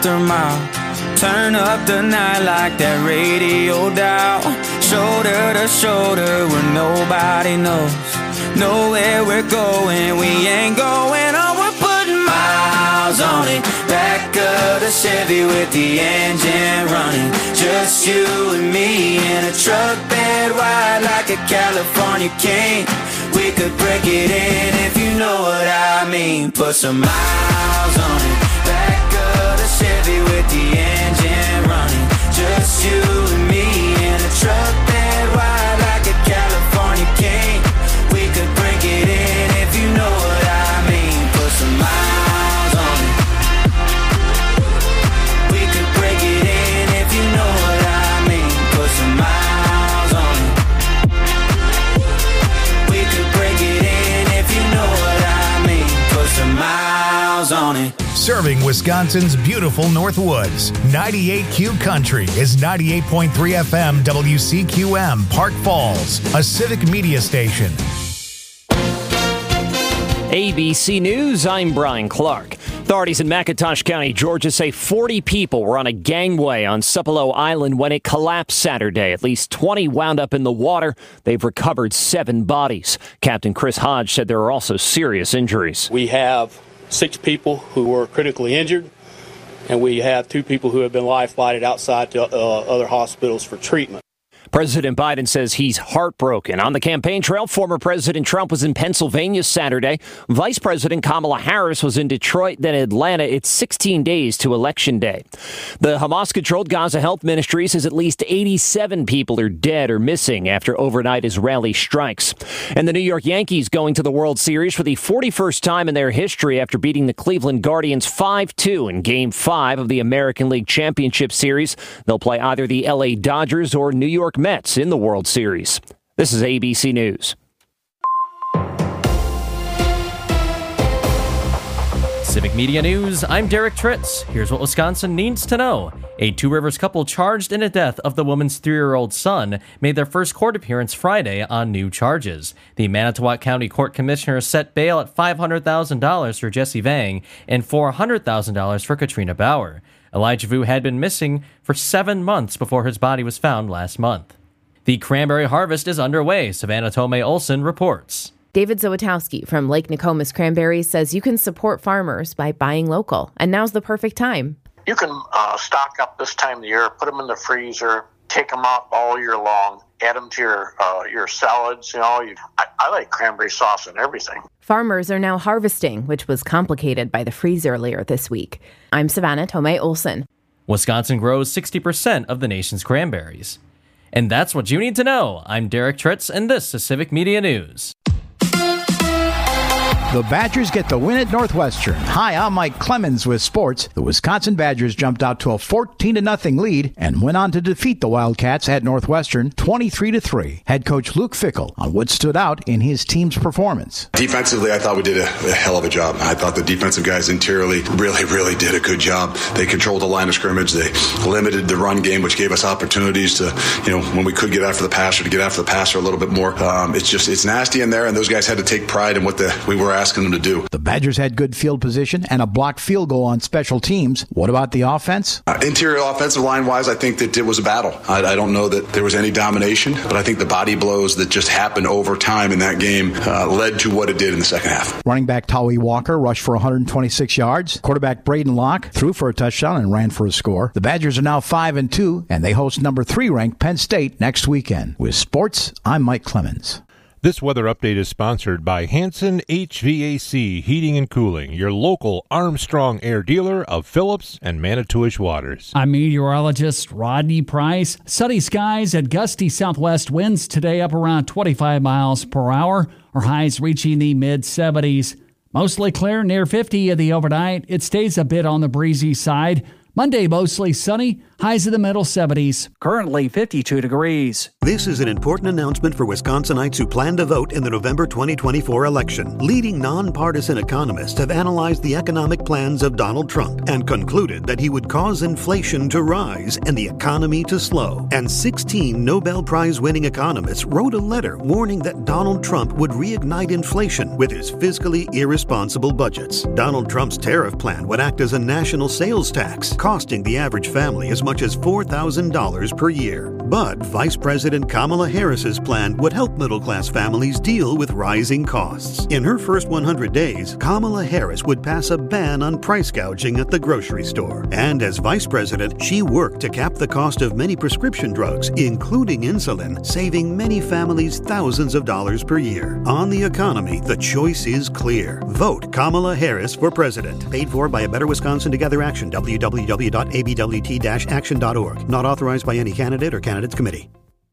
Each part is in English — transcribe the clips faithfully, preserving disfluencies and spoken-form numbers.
after mile. Turn up the night like that radio dial. Shoulder to shoulder where nobody knows. Know where we're going, we ain't going on. We're putting miles on it. Back of the Chevy with the engine running. Just you and me in a truck bed wide like a California king. We could break it in if you know what I mean. Put some miles on it. Back of the Chevy with the engine running. Just you and me in a truck bed wide like a California king. We could break it in if you know what I mean. Put some miles on it. We could break it in if you know what I mean. Put some miles on it. We could break it in if you know what I mean. Put some miles on it. Serving Wisconsin's beautiful Northwoods. ninety-eight Q Country is ninety-eight point three F M W C Q M, Park Falls, a civic media station. A B C News, I'm Brian Clark. Authorities in McIntosh County, Georgia say forty people were on a gangway on Supalo Island when it collapsed Saturday. At least twenty wound up in the water. They've recovered seven bodies. Captain Chris Hodge said there are also serious injuries. We have six people who were critically injured, and we have two people who have been life flighted outside to uh, other hospitals for treatment. President Biden says he's heartbroken. On the campaign trail, former President Trump was in Pennsylvania Saturday. Vice President Kamala Harris was in Detroit, then Atlanta. It's sixteen days to Election Day. The Hamas-controlled Gaza Health Ministry says at least eighty-seven people are dead or missing after overnight Israeli strikes. And the New York Yankees going to the World Series for the forty-first time in their history after beating the Cleveland Guardians five two in Game five of the American League Championship Series. They'll play either the L A Dodgers or New York Mets in the World Series. This is A B C News. Civic Media News, I'm Derek Tritz. Here's what Wisconsin needs to know. A Two Rivers couple charged in the death of the woman's three-year-old son made their first court appearance Friday on new charges. The Manitowoc County Court Commissioner set bail at five hundred thousand dollars for Jesse Vang and four hundred thousand dollars for Katrina Bauer. Elijah Vu had been missing for seven months before his body was found last month. The cranberry harvest is underway, Savannah Tomei Olson reports. David Zawatowski from Lake Nokomis Cranberries says you can support farmers by buying local, and now's the perfect time. You can uh, stock up this time of the year, put them in the freezer, take them out all year long, add them to your uh, your salads. You know, you, I, I like cranberry sauce and everything. Farmers are now harvesting, which was complicated by the freeze earlier this week. I'm Savannah Tomei Olson. Wisconsin grows sixty percent of the nation's cranberries. And that's what you need to know. I'm Derek Tritz, and this is Civic Media News. The Badgers get the win at Northwestern. Hi, I'm Mike Clemens with sports. The Wisconsin Badgers jumped out to a fourteen to nothing lead and went on to defeat the Wildcats at Northwestern twenty-three to three. Head coach Luke Fickell on what stood out in his team's performance. Defensively, I thought we did a, a hell of a job. I thought the defensive guys interiorly really, really did a good job. They controlled the line of scrimmage. They limited the run game, which gave us opportunities to, you know, when we could get after the passer, to get after the passer a little bit more. Um, it's just, it's nasty in there, and those guys had to take pride in what the we were asking them to do. The Badgers had good field position and a blocked field goal on special teams. What about the offense? Uh, interior offensive line-wise, I think that it was a battle. I, I don't know that there was any domination, but I think the body blows that just happened over time in that game uh, led to what it did in the second half. Running back Tawi Walker rushed for one hundred twenty-six yards. Quarterback Braden Locke threw for a touchdown and ran for a score. The Badgers are now five and two, and they host number three ranked Penn State next weekend. With sports, I'm Mike Clemens. This weather update is sponsored by Hanson H V A C Heating and Cooling, your local Armstrong Air dealer of Phillips and Manitowish Waters. I'm meteorologist Rodney Price. Sunny skies and gusty southwest winds today up around twenty-five miles per hour, or highs reaching the mid seventies. Mostly clear near fifty in the overnight. It stays a bit on the breezy side. Monday mostly sunny, Highs in the middle seventies. Currently fifty-two degrees. This is an important announcement for Wisconsinites who plan to vote in the November twenty twenty-four election. Leading nonpartisan economists have analyzed the economic plans of Donald Trump and concluded that he would cause inflation to rise and the economy to slow. And sixteen Nobel Prize-winning economists wrote a letter warning that Donald Trump would reignite inflation with his fiscally irresponsible budgets. Donald Trump's tariff plan would act as a national sales tax, costing the average family as much as four thousand dollars per year. But Vice President Kamala Harris's plan would help middle-class families deal with rising costs. In her first one hundred days, Kamala Harris would pass a ban on price gouging at the grocery store. And as vice president, she worked to cap the cost of many prescription drugs, including insulin, saving many families thousands of dollars per year. On the economy, the choice is clear. Vote Kamala Harris for president. Paid for by a Better Wisconsin Together Action, w w w dot a b w t dash action dot org. Not authorized by any candidate or candidates committee.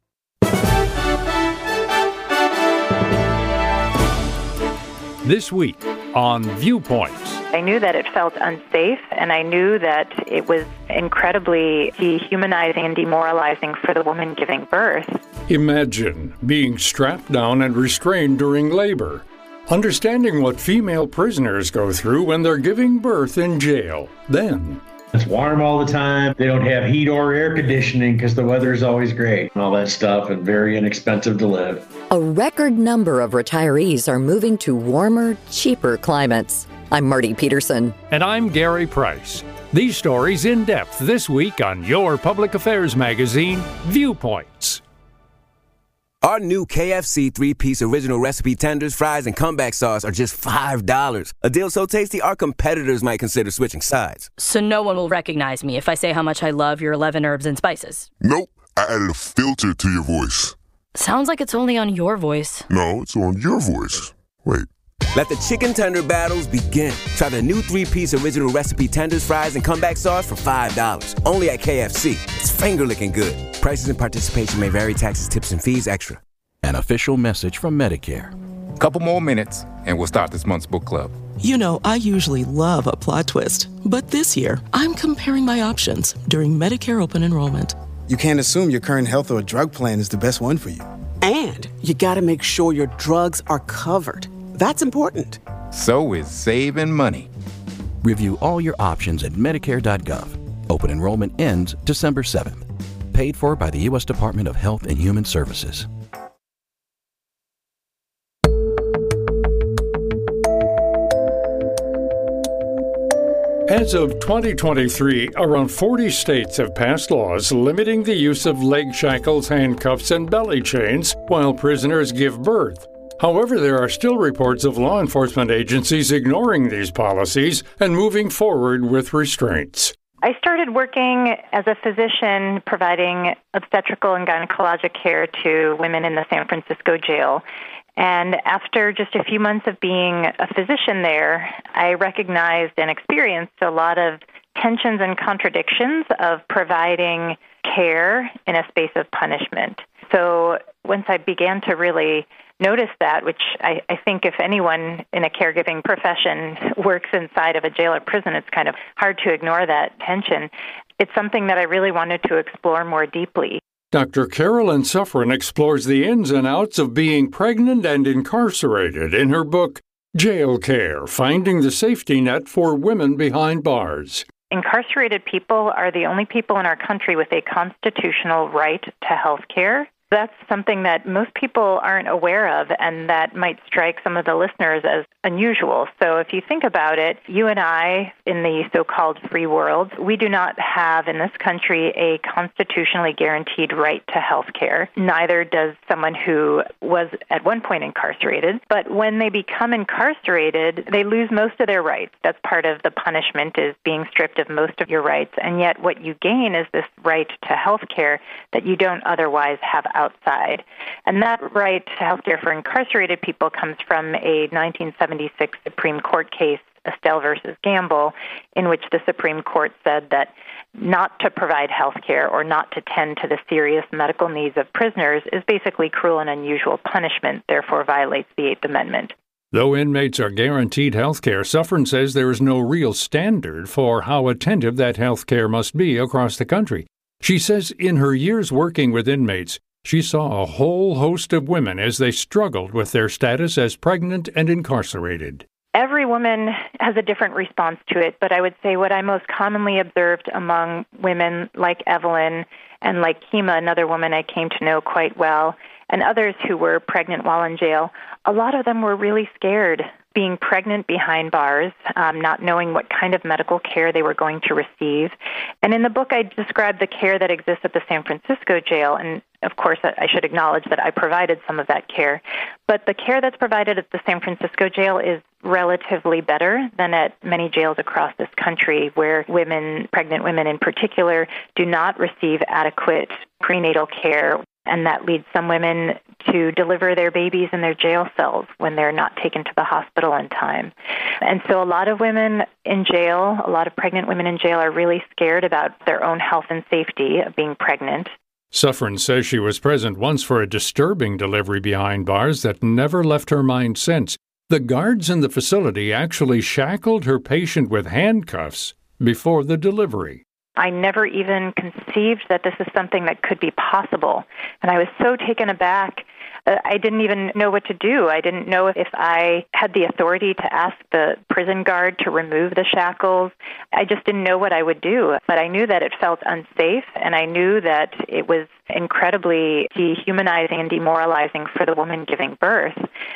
This week on Viewpoints. I knew that it felt unsafe, and I knew that it was incredibly dehumanizing and demoralizing for the woman giving birth. Imagine being strapped down and restrained during labor. Understanding what female prisoners go through when they're giving birth in jail. Then, it's warm all the time. They don't have heat or air conditioning because the weather is always great and all that stuff, and very inexpensive to live. A record number of retirees are moving to warmer, cheaper climates. I'm Marty Peterson. And I'm Gary Price. These stories in depth this week on your public affairs magazine, Viewpoints. Our new K F C three-piece original recipe tenders, fries, and comeback sauce are just five dollars. A deal so tasty, our competitors might consider switching sides. So no one will recognize me if I say how much I love your eleven herbs and spices? Nope. I added a filter to your voice. Sounds like it's only on your voice. No, it's on your voice. Wait. Let the chicken tender battles begin. Try the new three-piece original recipe tenders, fries, and comeback sauce for five dollars. Only at K F C. It's finger-licking good. Prices and participation may vary. Taxes, tips, and fees extra. An official message from Medicare. Couple more minutes, and we'll start this month's book club. You know, I usually love a plot twist, but this year, I'm comparing my options during Medicare open enrollment. You can't assume your current health or drug plan is the best one for you. And you gotta make sure your drugs are covered. That's important. So is saving money. Review all your options at Medicare dot gov. Open enrollment ends December seventh. Paid for by the U S Department of Health and Human Services. As of twenty twenty-three, around forty states have passed laws limiting the use of leg shackles, handcuffs, and belly chains while prisoners give birth. However, there are still reports of law enforcement agencies ignoring these policies and moving forward with restraints. I started working as a physician providing obstetrical and gynecologic care to women in the San Francisco jail. And after just a few months of being a physician there, I recognized and experienced a lot of tensions and contradictions of providing care in a space of punishment. So once I began to really notice that, which I, I think if anyone in a caregiving profession works inside of a jail or prison, it's kind of hard to ignore that tension. It's something that I really wanted to explore more deeply. Doctor Carolyn Suffren explores the ins and outs of being pregnant and incarcerated in her book, Jail Care, Finding the Safety Net for Women Behind Bars. Incarcerated people are the only people in our country with a constitutional right to health care. That's something that most people aren't aware of, and that might strike some of the listeners as unusual. So if you think about it, you and I, in the so-called free world, we do not have in this country a constitutionally guaranteed right to health care. Neither does someone who was at one point incarcerated. But when they become incarcerated, they lose most of their rights. That's part of the punishment, is being stripped of most of your rights. And yet what you gain is this right to health care that you don't otherwise have outside. And that right to health care for incarcerated people comes from a nineteen seventy-six Supreme Court case, Estelle versus Gamble, in which the Supreme Court said that not to provide health care or not to tend to the serious medical needs of prisoners is basically cruel and unusual punishment, therefore violates the Eighth Amendment. Though inmates are guaranteed health care, Suffren says there is no real standard for how attentive that health care must be across the country. She says in her years working with inmates, she saw a whole host of women as they struggled with their status as pregnant and incarcerated. Every woman has a different response to it, but I would say what I most commonly observed among women like Evelyn and like Kima, another woman I came to know quite well, and others who were pregnant while in jail, a lot of them were really scared being pregnant behind bars, um, not knowing what kind of medical care they were going to receive. And in the book, I described the care that exists at the San Francisco jail. And of course, I should acknowledge that I provided some of that care. But the care that's provided at the San Francisco jail is relatively better than at many jails across this country, where women, pregnant women in particular, do not receive adequate prenatal care. And that leads some women to deliver their babies in their jail cells when they're not taken to the hospital in time. And so a lot of women in jail, a lot of pregnant women in jail are really scared about their own health and safety of being pregnant. Suffren says she was present once for a disturbing delivery behind bars that never left her mind since. The guards in the facility actually shackled her patient with handcuffs before the delivery. I never even conceived that this is something that could be possible. And I was so taken aback, uh, I didn't even know what to do. I didn't know if I had the authority to ask the prison guard to remove the shackles. I just didn't know what I would do. But I knew that it felt unsafe, and I knew that it was incredibly dehumanizing and demoralizing for the woman giving birth.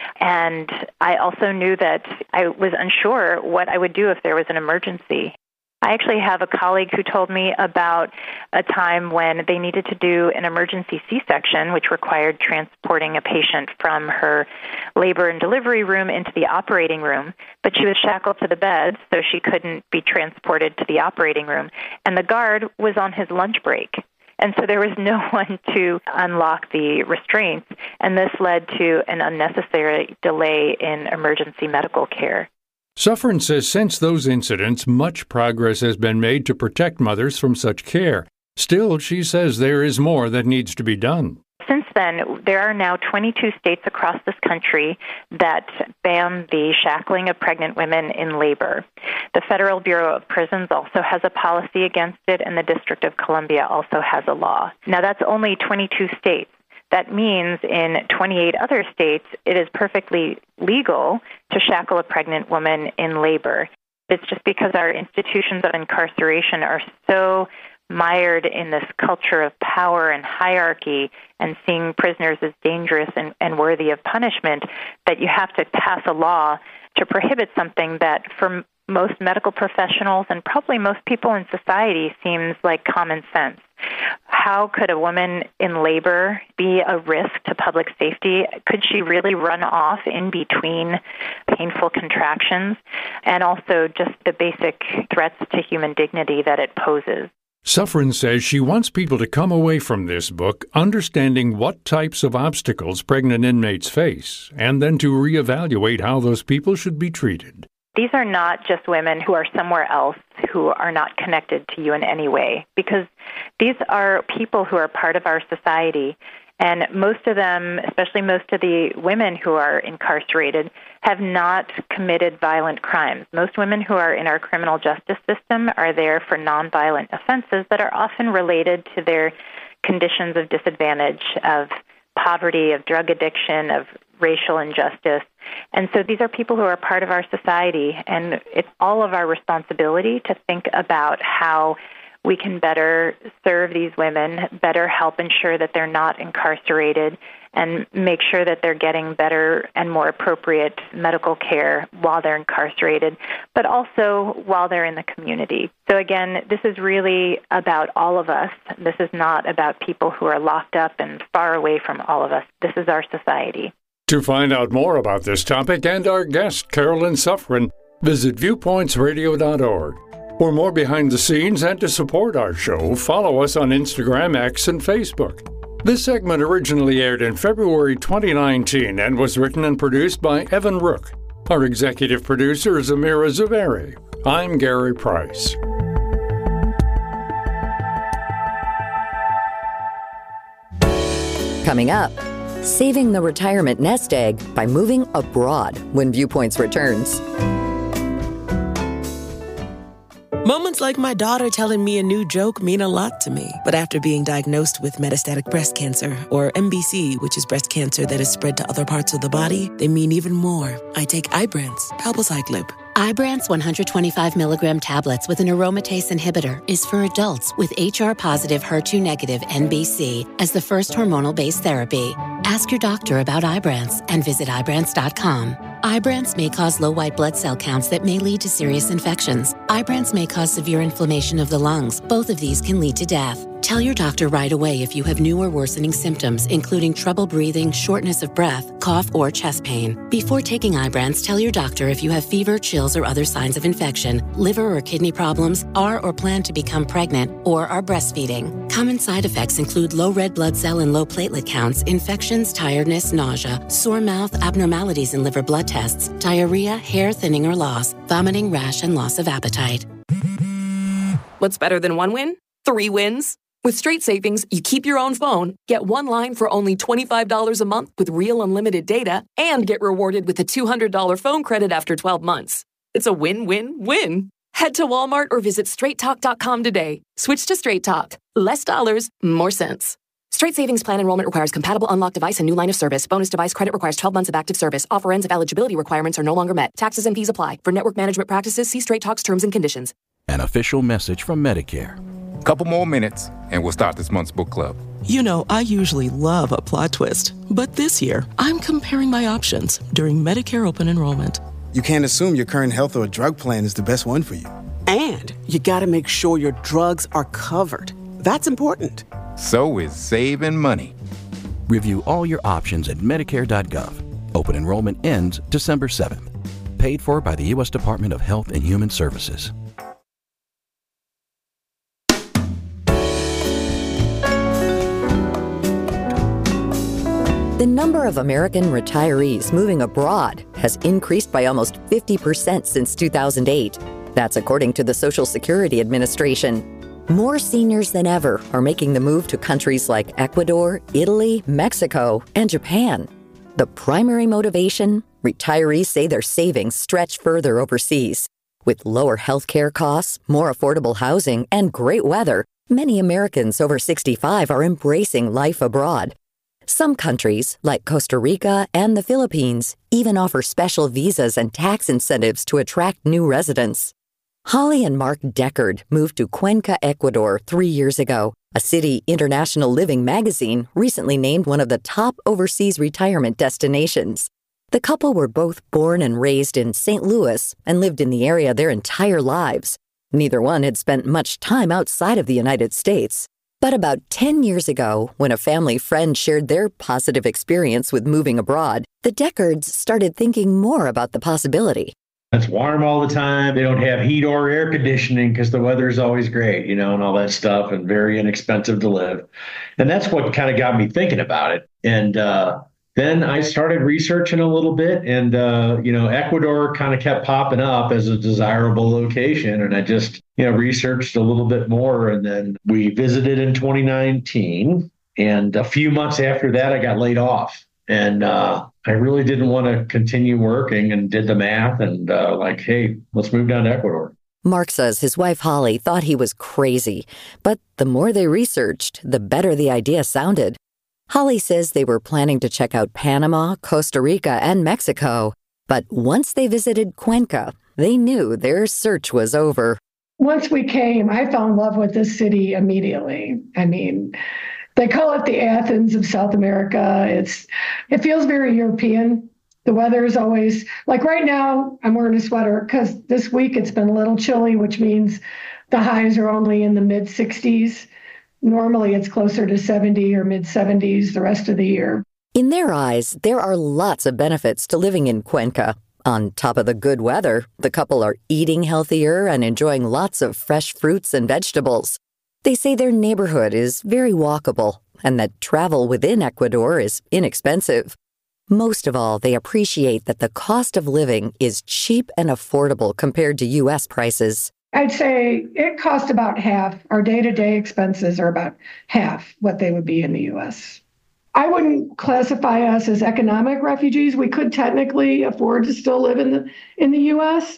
And I also knew that I was unsure what I would do if there was an emergency. I actually have a colleague who told me about a time when they needed to do an emergency C-section, which required transporting a patient from her labor and delivery room into the operating room, but she was shackled to the bed, so she couldn't be transported to the operating room. And the guard was on his lunch break. And so there was no one to unlock the restraints, and this led to an unnecessary delay in emergency medical care. Suffren says since those incidents, much progress has been made to protect mothers from such care. Still, she says there is more that needs to be done. Since then, there are now twenty-two states across this country that ban the shackling of pregnant women in labor. The Federal Bureau of Prisons also has a policy against it, and the District of Columbia also has a law. Now, that's only twenty-two states. That means in twenty-eight other states, it is perfectly legal to shackle a pregnant woman in labor. It's just because our institutions of incarceration are so mired in this culture of power and hierarchy and seeing prisoners as dangerous and, and worthy of punishment that you have to pass a law to prohibit something that for most medical professionals and probably most people in society seems like common sense. How could a woman in labor be a risk to public safety? Could she really run off in between painful contractions? And also just the basic threats to human dignity that it poses. Suffren says she wants people to come away from this book understanding what types of obstacles pregnant inmates face, and then to reevaluate how those people should be treated. These are not just women who are somewhere else who are not connected to you in any way, because these are people who are part of our society, and most of them, especially most of the women who are incarcerated, have not committed violent crimes. Most women who are in our criminal justice system are there for nonviolent offenses that are often related to their conditions of disadvantage, of poverty, of drug addiction, of racial injustice. And so these are people who are part of our society, and it's all of our responsibility to think about how we can better serve these women, better help ensure that they're not incarcerated, and make sure that they're getting better and more appropriate medical care while they're incarcerated, but also while they're in the community. So again, this is really about all of us. This is not about people who are locked up and far away from all of us. This is our society. To find out more about this topic and our guest, Carolyn Suffren, visit viewpoints radio dot org. For more behind the scenes and to support our show, follow us on Instagram, X, and Facebook. This segment originally aired in February twenty nineteen and was written and produced by Evan Rook. Our executive producer is Amira Zaveri. I'm Gary Price. Coming up, saving the retirement nest egg by moving abroad when Viewpoints returns. Moments like my daughter telling me a new joke mean a lot to me. But after being diagnosed with metastatic breast cancer, or M B C, which is breast cancer that is spread to other parts of the body, they mean even more. I take Ibrance, palbociclib. Ibrance one hundred twenty-five milligram tablets with an aromatase inhibitor is for adults with H R-positive, H E R two negative N B C as the first hormonal-based therapy. Ask your doctor about Ibrance and visit Ibrance dot com. Ibrance may cause low white blood cell counts that may lead to serious infections. Ibrance may cause severe inflammation of the lungs. Both of these can lead to death. Tell your doctor right away if you have new or worsening symptoms, including trouble breathing, shortness of breath, cough, or chest pain. Before taking Ibrance, tell your doctor if you have fever, chills, or other signs of infection, liver or kidney problems, are or plan to become pregnant, or are breastfeeding. Common side effects include low red blood cell and low platelet counts, infections, tiredness, nausea, sore mouth, abnormalities in liver blood tests, diarrhea, hair thinning or loss, vomiting, rash, and loss of appetite. What's better than one win? Three wins. With Straight Savings, you keep your own phone, get one line for only twenty-five dollars a month with real unlimited data, and get rewarded with a two hundred dollars phone credit after twelve months. It's a win-win-win. Head to Walmart or visit straight talk dot com today. Switch to Straight Talk. Less dollars, more sense. Straight Savings Plan enrollment requires compatible unlocked device and new line of service. Bonus device credit requires twelve months of active service. Offer ends if eligibility requirements are no longer met. Taxes and fees apply. For network management practices, see Straight Talk's terms and conditions. An official message from Medicare. Couple more minutes, and we'll start this month's book club. You know, I usually love a plot twist, but this year, I'm comparing my options during Medicare open enrollment. You can't assume your current health or drug plan is the best one for you. And you gotta make sure your drugs are covered. That's important. So is saving money. Review all your options at Medicare dot gov. Open enrollment ends December seventh. Paid for by the U S Department of Health and Human Services. The number of American retirees moving abroad has increased by almost fifty percent since two thousand eight. That's according to the Social Security Administration. More seniors than ever are making the move to countries like Ecuador, Italy, Mexico, and Japan. The primary motivation? Retirees say their savings stretch further overseas. With lower healthcare costs, more affordable housing, and great weather, many Americans over sixty-five are embracing life abroad. Some countries, like Costa Rica and the Philippines, even offer special visas and tax incentives to attract new residents. Holly and Mark Deckard moved to Cuenca, Ecuador, three years ago. A city International Living magazine recently named one of the top overseas retirement destinations. The couple were both born and raised in Saint Louis and lived in the area their entire lives. Neither one had spent much time outside of the United States. But about ten years ago, when a family friend shared their positive experience with moving abroad, the Deckards started thinking more about the possibility. It's warm all the time. They don't have heat or air conditioning because the weather is always great, you know, and all that stuff, and very inexpensive to live. And that's what kind of got me thinking about it. And uh, then I started researching a little bit, and, uh, you know, Ecuador kind of kept popping up as a desirable location. And I just, you know, researched a little bit more. And then we visited in twenty nineteen. And a few months after that, I got laid off. And uh, I really didn't want to continue working, and did the math and uh, like, hey, let's move down to Ecuador. Mark says his wife Holly thought he was crazy, but the more they researched, the better the idea sounded. Holly says they were planning to check out Panama, Costa Rica, and Mexico, but once they visited Cuenca, they knew their search was over. Once we came, I fell in love with this city immediately. I mean, they call it the Athens of South America. It's it feels very European. The weather is always, like right now, I'm wearing a sweater because this week it's been a little chilly, which means the highs are only in the mid sixties. Normally it's closer to seventy or mid seventies the rest of the year. In their eyes, there are lots of benefits to living in Cuenca. On top of the good weather, the couple are eating healthier and enjoying lots of fresh fruits and vegetables. They say their neighborhood is very walkable and that travel within Ecuador is inexpensive. Most of all, they appreciate that the cost of living is cheap and affordable compared to U S prices. I'd say it costs about half. Our day-to-day expenses are about half what they would be in the U S. I wouldn't classify us as economic refugees. We could technically afford to still live in the in the U S,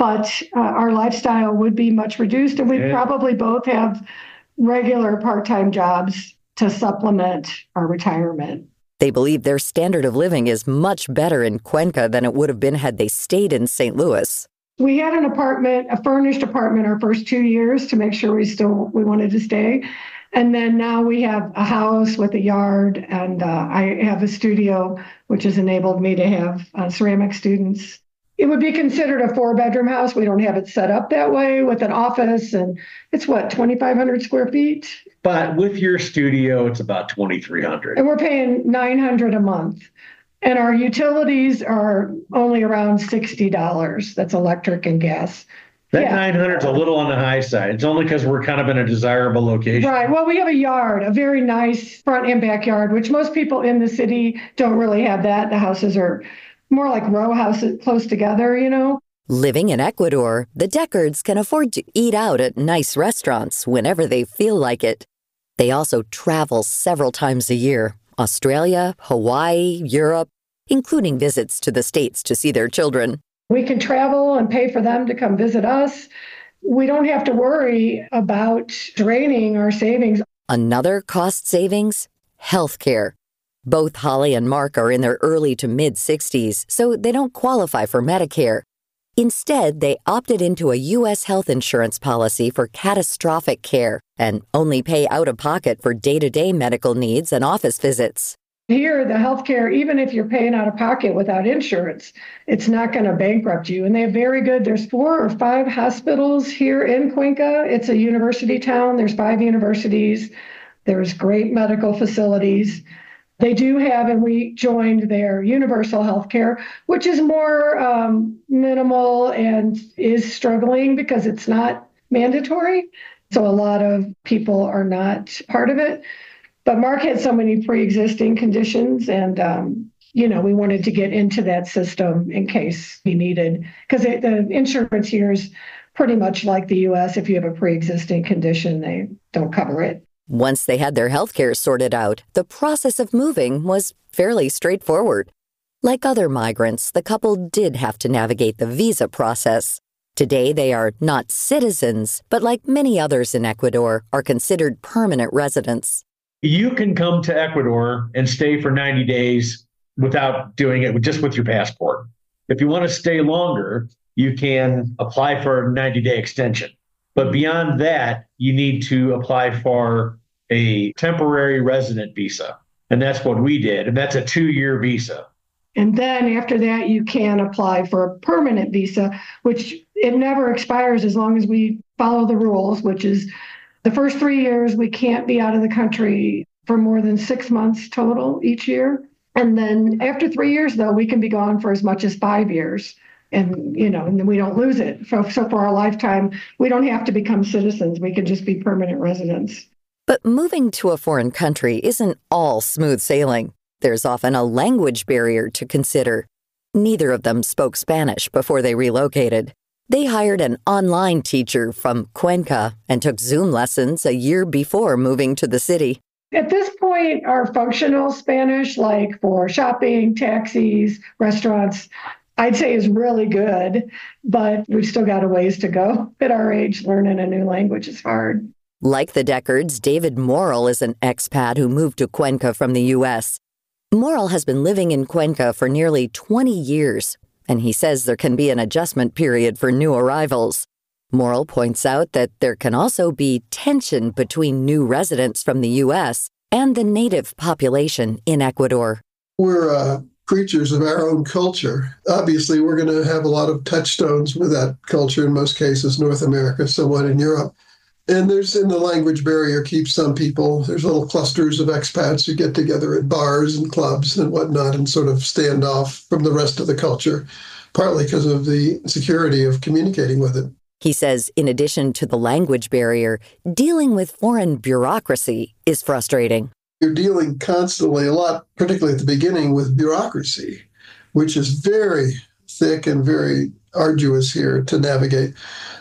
but uh, our lifestyle would be much reduced, and we'd Yeah. probably both have regular part-time jobs to supplement our retirement. They believe their standard of living is much better in Cuenca than it would have been had they stayed in Saint Louis. We had an apartment, a furnished apartment, our first two years to make sure we still we wanted to stay. And then now we have a house with a yard, and uh, I have a studio, which has enabled me to have uh, ceramic students. It would be considered a four-bedroom house. We don't have it set up that way with an office, and it's what, twenty-five hundred square feet? But with your studio, it's about twenty-three hundred. And we're paying nine hundred dollars a month. And our utilities are only around sixty dollars. That's electric and gas. That Yeah. nine hundred is a little on the high side. It's only because we're kind of in a desirable location. Right. Well, we have a yard, a very nice front and backyard, which most people in the city don't really have that. The houses are more like row houses close together, you know. Living in Ecuador, the Deckards can afford to eat out at nice restaurants whenever they feel like it. They also travel several times a year. Australia, Hawaii, Europe, including visits to the States to see their children. We can travel and pay for them to come visit us. We don't have to worry about draining our savings. Another cost savings? Healthcare. Both Holly and Mark are in their early to mid-sixties, so they don't qualify for Medicare. Instead, they opted into a U S health insurance policy for catastrophic care and only pay out of pocket for day-to-day medical needs and office visits. Here, the healthcare, even if you're paying out of pocket without insurance, it's not going to bankrupt you. And they have very good, there's four or five hospitals here in Cuenca. It's a university town. There's five universities. There's great medical facilities. They do have, and we joined their universal health care, which is more um, minimal and is struggling because it's not mandatory. So a lot of people are not part of it. But Mark had so many pre-existing conditions, and, um, you know, we wanted to get into that system in case he needed, because the insurance here is pretty much like the U S. If you have a pre-existing condition, they don't cover it. Once they had their health care sorted out, the process of moving was fairly straightforward. Like other migrants, the couple did have to navigate the visa process. Today, they are not citizens, but like many others in Ecuador, are considered permanent residents. You can come to Ecuador and stay for ninety days without doing it, just with your passport. If you want to stay longer, you can apply for a ninety-day extension. But beyond that, you need to apply for a temporary resident visa. And that's what we did. And that's a two-year visa. And then after that, you can apply for a permanent visa, which it never expires as long as we follow the rules, which is the first three years, we can't be out of the country for more than six months total each year. And then after three years, though, we can be gone for as much as five years. And, you know, and then we don't lose it. So, so for our lifetime, we don't have to become citizens. We can just be permanent residents. But moving to a foreign country isn't all smooth sailing. There's often a language barrier to consider. Neither of them spoke Spanish before they relocated. They hired an online teacher from Cuenca and took Zoom lessons a year before moving to the city. At this point, our functional Spanish, like for shopping, taxis, restaurants, I'd say is really good, but we've still got a ways to go. At our age, learning a new language is hard. Like the Deckards, David Morrill is an expat who moved to Cuenca from the U S. Morrill has been living in Cuenca for nearly twenty years, and he says there can be an adjustment period for new arrivals. Morrill points out that there can also be tension between new residents from the U S and the native population in Ecuador. We're uh, creatures of our own culture. Obviously, we're going to have a lot of touchstones with that culture, in most cases, North America, somewhat in Europe. And there's, in the language barrier keeps some people, there's little clusters of expats who get together at bars and clubs and whatnot and sort of stand off from the rest of the culture, partly because of the security of communicating with it. He says, in addition to the language barrier, dealing with foreign bureaucracy is frustrating. You're dealing constantly, a lot, particularly at the beginning, with bureaucracy, which is very thick and very arduous here to navigate.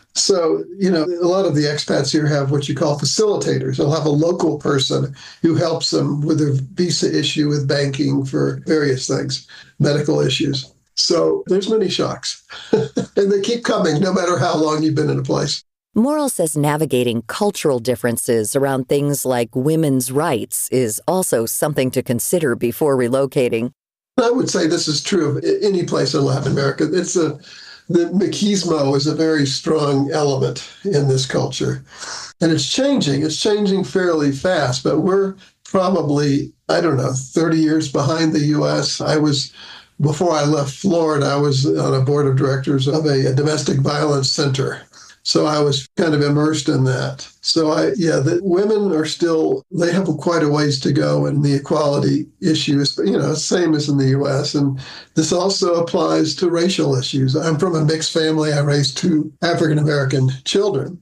So, you know, a lot of the expats here have what you call facilitators. They'll have a local person who helps them with a visa issue, with banking for various things, medical issues. So there's many shocks. And they keep coming no matter how long you've been in a place. Morrill says navigating cultural differences around things like women's rights is also something to consider before relocating. I would say this is true of any place in Latin America. It's a the machismo is a very strong element in this culture. And it's changing. It's changing fairly fast, but we're probably, I don't know, thirty years behind the U S. I was, before I left Florida, I was on a board of directors of a, a domestic violence center. So I was kind of immersed in that. So I, yeah, the women are still, they have quite a ways to go in the equality issues, you know, same as in the U S. And this also applies to racial issues. I'm from a mixed family. I raised two African-American children.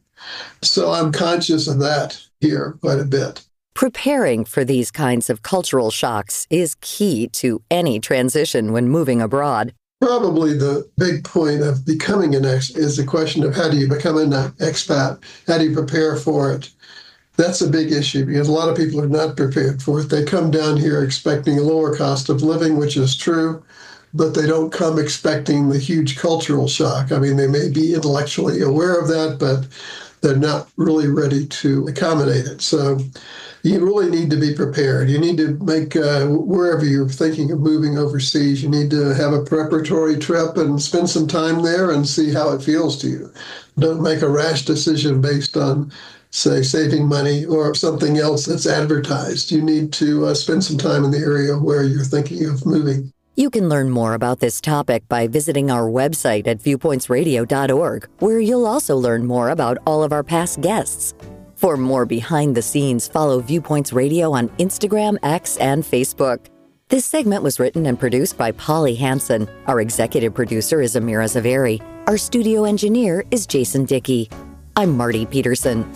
So I'm conscious of that here quite a bit. Preparing for these kinds of cultural shocks is key to any transition when moving abroad. Probably the big point of becoming an ex is the question of how do you become an expat? How do you prepare for it? That's a big issue because a lot of people are not prepared for it. They come down here expecting a lower cost of living, which is true, but they don't come expecting the huge cultural shock. I mean, they may be intellectually aware of that, but they're not really ready to accommodate it. So you really need to be prepared. You need to make, uh, wherever you're thinking of moving overseas, you need to have a preparatory trip and spend some time there and see how it feels to you. Don't make a rash decision based on, say, saving money or something else that's advertised. You need to uh, spend some time in the area where you're thinking of moving. You can learn more about this topic by visiting our website at viewpoints radio dot org, where you'll also learn more about all of our past guests. For more behind the scenes, follow Viewpoints Radio on Instagram, X, and Facebook. This segment was written and produced by Polly Hansen. Our executive producer is Amira Zaveri. Our studio engineer is Jason Dickey. I'm Marty Peterson.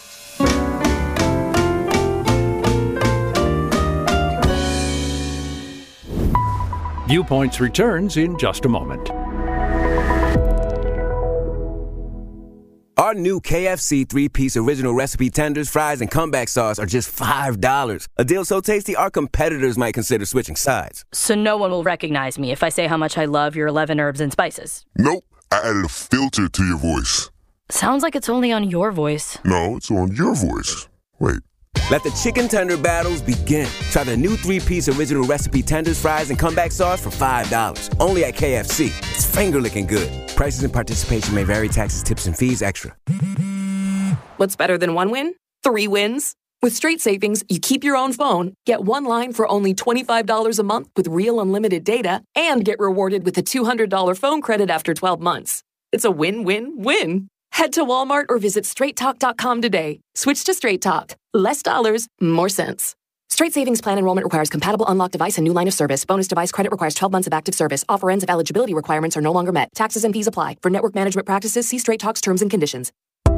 Viewpoints returns in just a moment. Our new K F C three-piece original recipe tenders, fries, and comeback sauce are just five dollars. A deal so tasty, our competitors might consider switching sides. So no one will recognize me if I say how much I love your eleven herbs and spices. Nope. I added a filter to your voice. Sounds like it's only on your voice. No, it's on your voice. Wait. Let the chicken tender battles begin. Try the new three-piece original recipe tenders, fries, and comeback sauce for five dollars. Only at K F C. It's finger-licking good. Prices and participation may vary. Taxes, tips, and fees extra. What's better than one win? Three wins. With Straight Savings, you keep your own phone, get one line for only twenty-five dollars a month with real unlimited data, and get rewarded with a two hundred dollars phone credit after twelve months. It's a win-win-win. Head to Walmart or visit straight talk dot com today. Switch to Straight Talk. Less dollars, more sense. Straight Savings Plan enrollment requires compatible unlocked device and new line of service. Bonus device credit requires twelve months of active service. Offer ends if eligibility requirements are no longer met. Taxes and fees apply. For network management practices, see Straight Talk's terms and conditions.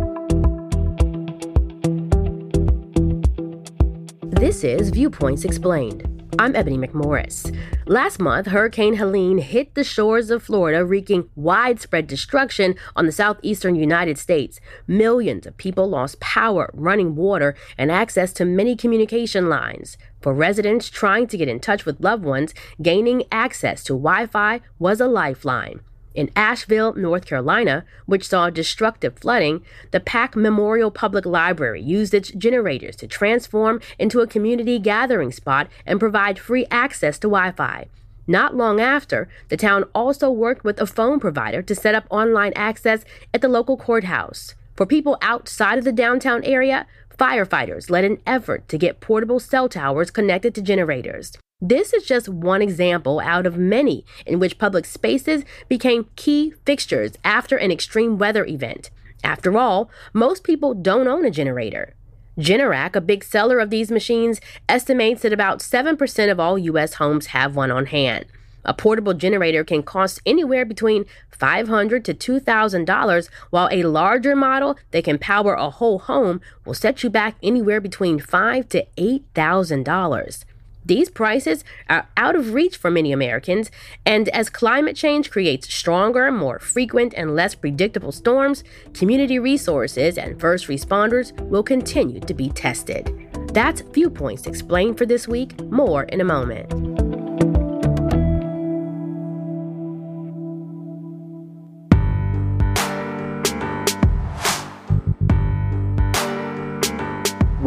This is Viewpoints Explained. I'm Ebony McMorris. Last month, Hurricane Helene hit the shores of Florida, wreaking widespread destruction on the southeastern United States. Millions of people lost power, running water, and access to many communication lines. For residents trying to get in touch with loved ones, gaining access to Wi-Fi was a lifeline. In Asheville, North Carolina, which saw destructive flooding, the Pack Memorial Public Library used its generators to transform into a community gathering spot and provide free access to Wi-Fi. Not long after, the town also worked with a phone provider to set up online access at the local courthouse. For people outside of the downtown area, firefighters led an effort to get portable cell towers connected to generators. This is just one example out of many in which public spaces became key fixtures after an extreme weather event. After all, most people don't own a generator. Generac, a big seller of these machines, estimates that about seven percent of all U S homes have one on hand. A portable generator can cost anywhere between five hundred dollars to two thousand dollars, while a larger model that can power a whole home will set you back anywhere between five thousand dollars to eight thousand dollars. These prices are out of reach for many Americans, and as climate change creates stronger, more frequent, and less predictable storms, community resources and first responders will continue to be tested. That's Viewpoints Explained for this week. More in a moment.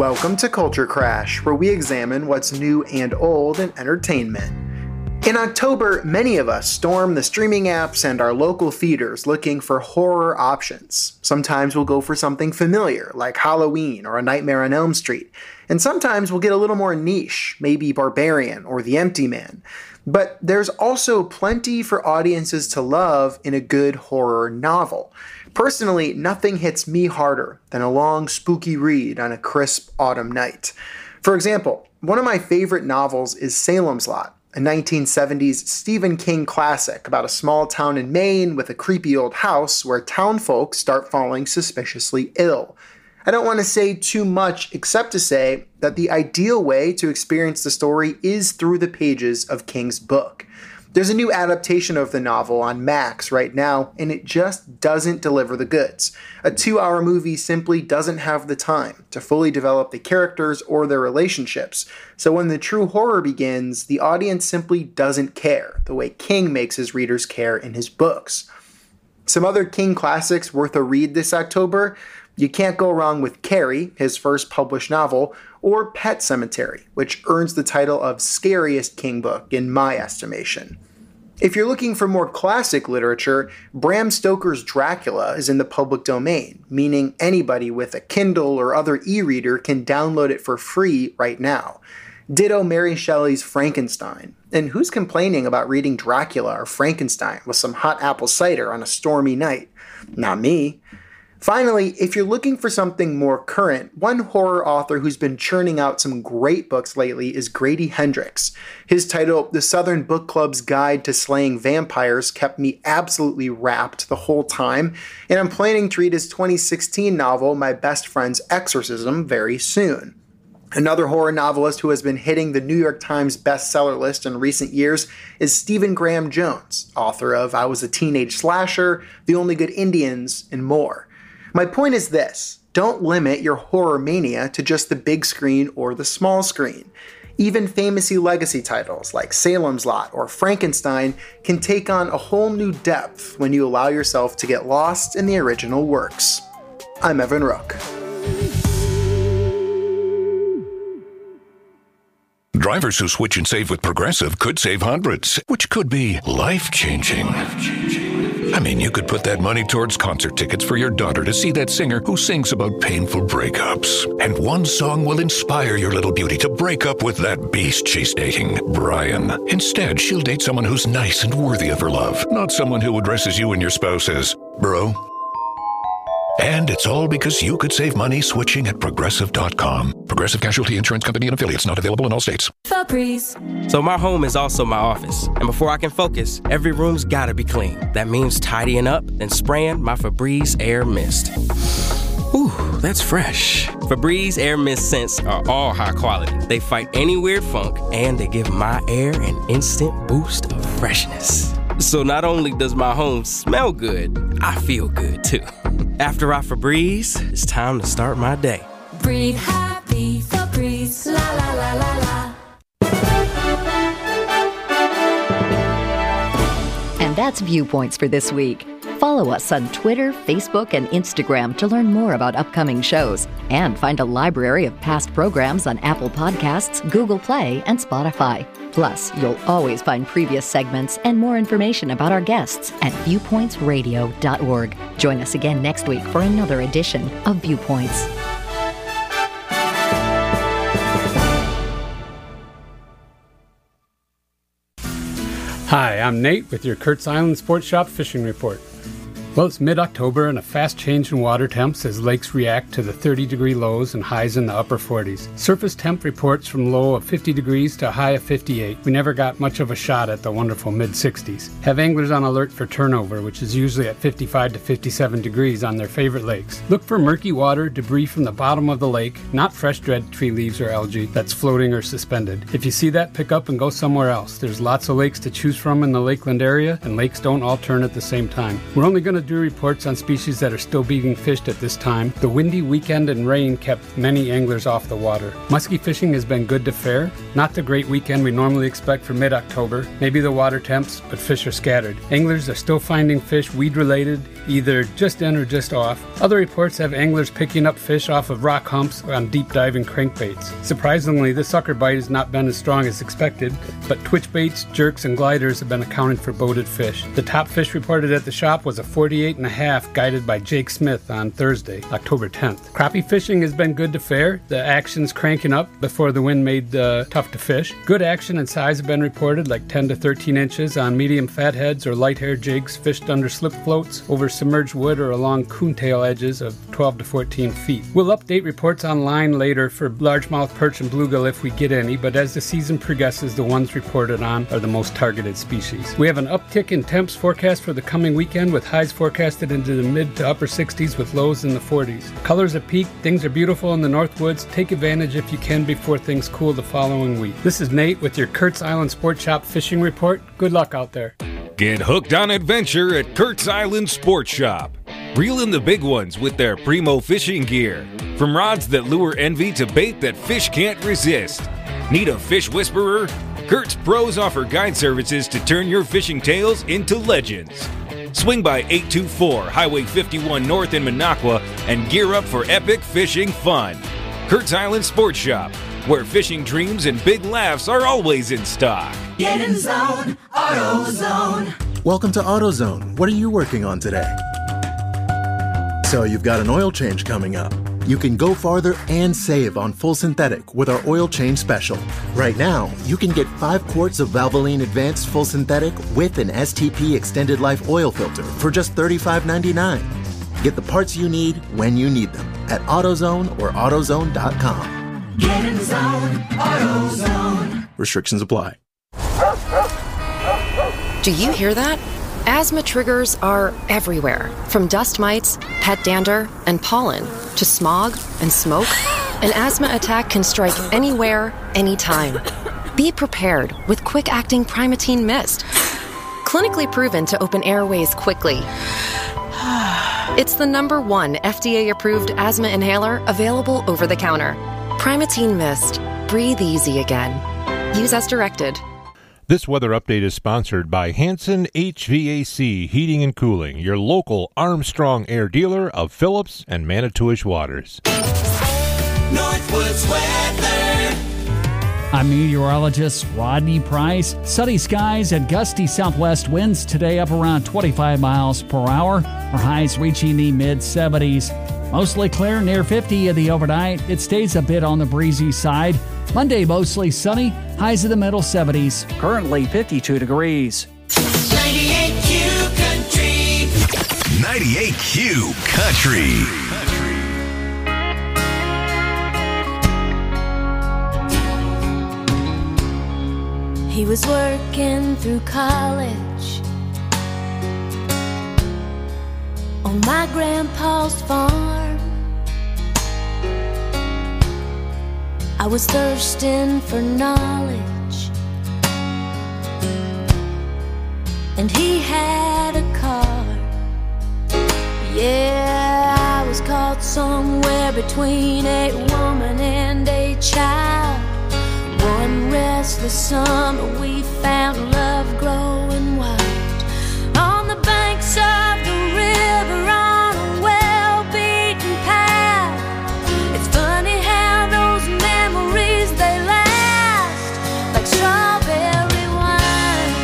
Welcome to Culture Crash, where we examine what's new and old in entertainment. In October, many of us storm the streaming apps and our local theaters looking for horror options. Sometimes we'll go for something familiar, like Halloween or A Nightmare on Elm Street, and sometimes we'll get a little more niche, maybe Barbarian or The Empty Man. But there's also plenty for audiences to love in a good horror novel. Personally, nothing hits me harder than a long, spooky read on a crisp autumn night. For example, one of my favorite novels is Salem's Lot, a nineteen seventies Stephen King classic about a small town in Maine with a creepy old house where townfolk start falling suspiciously ill. I don't want to say too much except to say that the ideal way to experience the story is through the pages of King's book. There's a new adaptation of the novel on Max right now, and it just doesn't deliver the goods. A two-hour movie simply doesn't have the time to fully develop the characters or their relationships. So when the true horror begins, the audience simply doesn't care, the way King makes his readers care in his books. Some other King classics worth a read this October: you can't go wrong with Carrie, his first published novel, or Pet Sematary, which earns the title of scariest King book in my estimation. If you're looking for more classic literature, Bram Stoker's Dracula is in the public domain, meaning anybody with a Kindle or other e-reader can download it for free right now. Ditto Mary Shelley's Frankenstein. And who's complaining about reading Dracula or Frankenstein with some hot apple cider on a stormy night? Not me. Finally, if you're looking for something more current, one horror author who's been churning out some great books lately is Grady Hendrix. His title, The Southern Book Club's Guide to Slaying Vampires, kept me absolutely rapt the whole time, and I'm planning to read his twenty sixteen novel, My Best Friend's Exorcism, very soon. Another horror novelist who has been hitting the New York Times bestseller list in recent years is Stephen Graham Jones, author of I Was a Teenage Slasher, The Only Good Indians, and more. My point is this: don't limit your horror mania to just the big screen or the small screen. Even Fantasy Legacy titles like Salem's Lot or Frankenstein can take on a whole new depth when you allow yourself to get lost in the original works. I'm Evan Rook. Drivers who switch and save with Progressive could save hundreds, which could be life-changing. I mean, you could put that money towards concert tickets for your daughter to see that singer who sings about painful breakups. And one song will inspire your little beauty to break up with that beast she's dating, Brian. Instead, she'll date someone who's nice and worthy of her love, not someone who addresses you and your spouse as bro. And it's all because you could save money switching at Progressive dot com. Progressive Casualty Insurance Company and affiliates, not available in all states. Febreze. So my home is also my office. And before I can focus, every room's gotta be clean. That means tidying up, then spraying my Febreze Air Mist. Ooh, that's fresh. Febreze Air Mist scents are all high quality. They fight any weird funk, and they give my air an instant boost of freshness. So not only does my home smell good, I feel good too. After I Febreze, it's time to start my day. Breathe happy, Febreze, la la la la la. And that's Viewpoints for this week. Follow us on Twitter, Facebook, and Instagram to learn more about upcoming shows and find a library of past programs on Apple Podcasts, Google Play, and Spotify. Plus, you'll always find previous segments and more information about our guests at viewpoints radio dot org. Join us again next week for another edition of Viewpoints. Hi, I'm Nate with your Kurt's Island Sports Shop Fishing Report. Well, it's mid-October and a fast change in water temps as lakes react to the thirty degree lows and highs in the upper forties. Surface temp reports from low of fifty degrees to a high of fifty-eight. We never got much of a shot at the wonderful mid-sixties. Have anglers on alert for turnover, which is usually at fifty-five to fifty-seven degrees on their favorite lakes. Look for murky water, debris from the bottom of the lake, not fresh dead tree leaves or algae that's floating or suspended. If you see that, pick up and go somewhere else. There's lots of lakes to choose from in the Lakeland area, and lakes don't all turn at the same time. We're only going to do reports on species that are still being fished at this time. The windy weekend and rain kept many anglers off the water. Muskie fishing has been good to fare. Not the great weekend we normally expect for mid-October. Maybe the water temps, but fish are scattered. Anglers are still finding fish weed-related either just in or just off. Other reports have anglers picking up fish off of rock humps on deep diving crankbaits. Surprisingly, the sucker bite has not been as strong as expected, but twitch baits, jerks, and gliders have been accounting for boated fish. The top fish reported at the shop was a forty-eight and a half guided by Jake Smith on Thursday, October tenth. Crappie fishing has been good to fair. The action's cranking up before the wind made uh, tough to fish. Good action and size have been reported, like ten to thirteen inches on medium fatheads or light-hair jigs fished under slip floats, over submerged wood, or along coontail edges of twelve to fourteen feet. We'll update reports online later for largemouth perch and bluegill if we get any, but as the season progresses, the ones reported on are the most targeted species. We have an uptick in temps forecast for the coming weekend, with highs forecasted into the mid to upper sixties with lows in the forties. Colors have peaked, things are beautiful in the North Woods. Take advantage if you can before things cool the following week. This is Nate with your Kurt's Island Sport Shop Fishing Report. Good luck out there. Get hooked on adventure at Kurt's Island Sports Shop. Reel in the big ones with their primo fishing gear. From rods that lure envy to bait that fish can't resist. Need a fish whisperer? Kurt's pros offer guide services to turn your fishing tales into legends. Swing by eight two four Highway fifty-one North in Minocqua and gear up for epic fishing fun. Kurt's Island Sports Shop, where fishing dreams and big laughs are always in stock. Get in zone, AutoZone. Welcome to AutoZone. What are you working on today? So you've got an oil change coming up. You can go farther and save on full synthetic with our oil change special. Right now, you can get five quarts of Valvoline Advanced Full Synthetic with an S T P Extended Life oil filter for just thirty-five ninety-nine. Get the parts you need when you need them at AutoZone or AutoZone dot com. Get in zone, AutoZone. Restrictions apply. Do you hear that? Asthma triggers are everywhere, from dust mites, pet dander, and pollen, to smog and smoke. An asthma attack can strike anywhere, anytime. Be prepared with quick-acting Primatene Mist. Clinically proven to open airways quickly. It's the number one F D A-approved asthma inhaler available over the counter. Primatene Mist. Breathe easy again. Use as directed. This weather update is sponsored by Hanson H V A C Heating and Cooling, your local Armstrong Air dealer of Phillips and Manitowish waters. Northwoods weather. I'm meteorologist Rodney Price. Sunny skies and gusty southwest winds today, up around twenty-five miles per hour. Our highs reaching the mid seventies. Mostly clear, near fifty in the overnight. It stays a bit on the breezy side. Monday, mostly sunny, highs in the middle seventies. Currently fifty-two degrees. ninety-eight Q Country. ninety-eight Q Country. He was working through college on my grandpa's farm. I was thirsting for knowledge, and he had a car. Yeah, I was caught somewhere between a woman and a child. One restless summer we found love growing wild on the banks of the river on a well-beaten path. It's funny how those memories, they last like strawberry wine.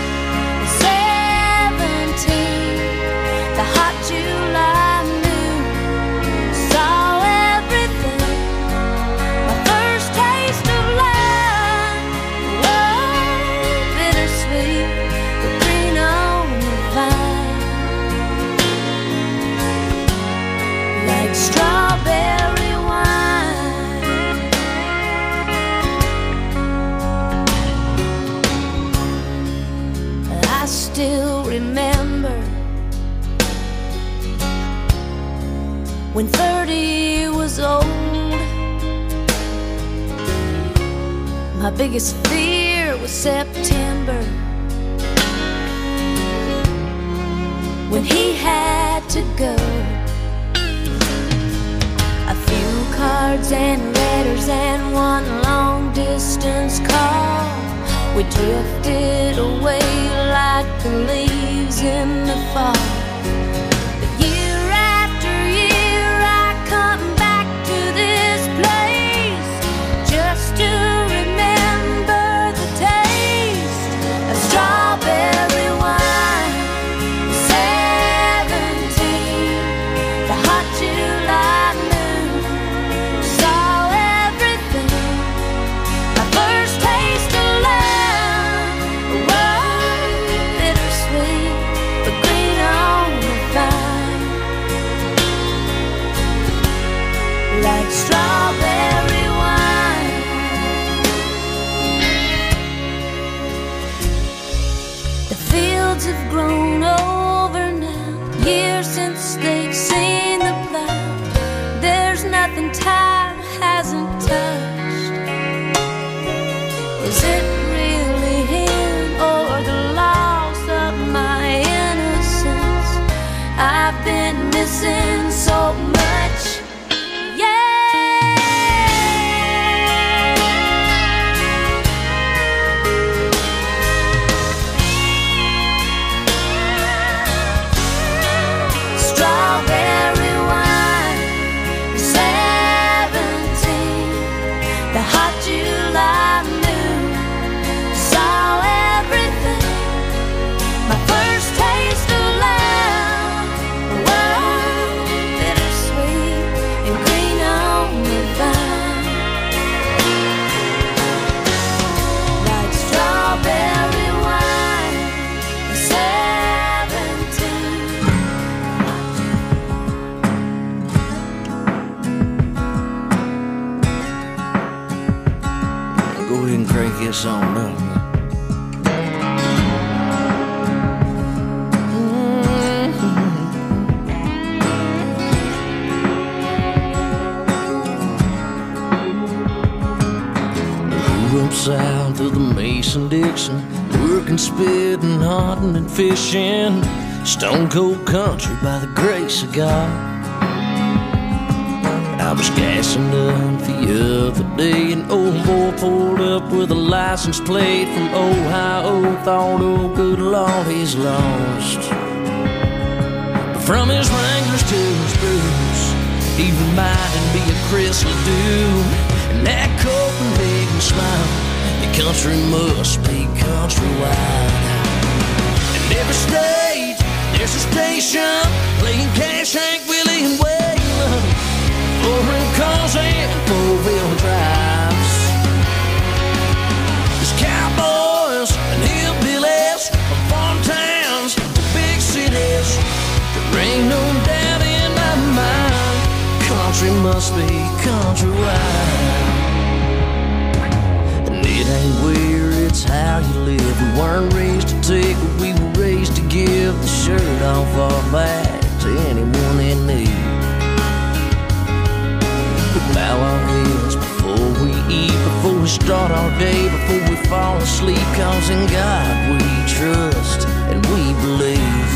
Seventeen, the hot July noon saw everything. My first taste of love, oh, bittersweet, the green on the vine, like strawberry wine. I still remember when thirty was old. My biggest fear was September, when he had to go. A few cards and letters and one long distance call. We drifted away like the leaves in the fall. The on up. Grew up south of the Mason-Dixon, working, spitting, hunting, and fishing. Stone cold country by the grace of God. I was gassing up the other day, an old boy pulled up with a license plate from Ohio. Thought, oh good Lord, he's lost. But from his Wranglers to his boots, he reminded me of Chris Ledoux. And that Copenhagen smile, your country must be countrywide. In every state, there's a station playing Cash, Hank Willie, and Waylon. Four-wheel cars and four-wheel drives. There's cowboys and hillbillies from farm towns to big cities. There ain't no doubt in my mind, country must be countrywide. And it ain't where, it's how you live. We weren't raised to take, but we were raised to give the shirt off our back to anyone in need. We bow our heads before we eat, before we start our day, before we fall asleep. Cause in God we trust and we believe.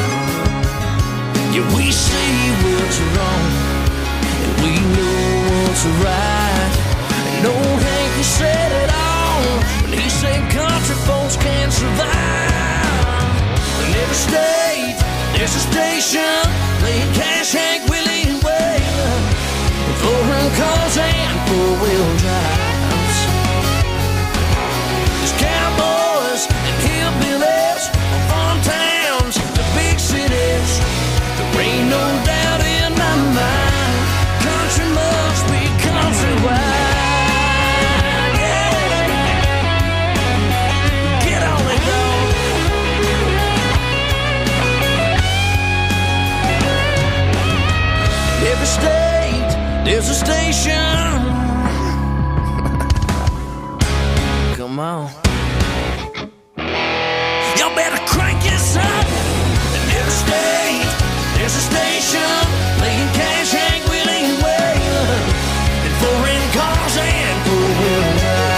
Yeah, we see what's wrong and we know what's right. And old Hank said it all when he said country folks can't survive. In every state, there's a station playing Cash, Hank Willie, and Waylon. Four-wheel cars and four-wheel drives. There's cowboys and hillbillies from farm towns to big cities. There ain't no doubt in my mind, country must be countrywide. Every state, there's a station. Come on. Y'all better crank this up. In every state, there's a station playing Cash, Hank Willie, and Waylon. And foreign cars and four-wheel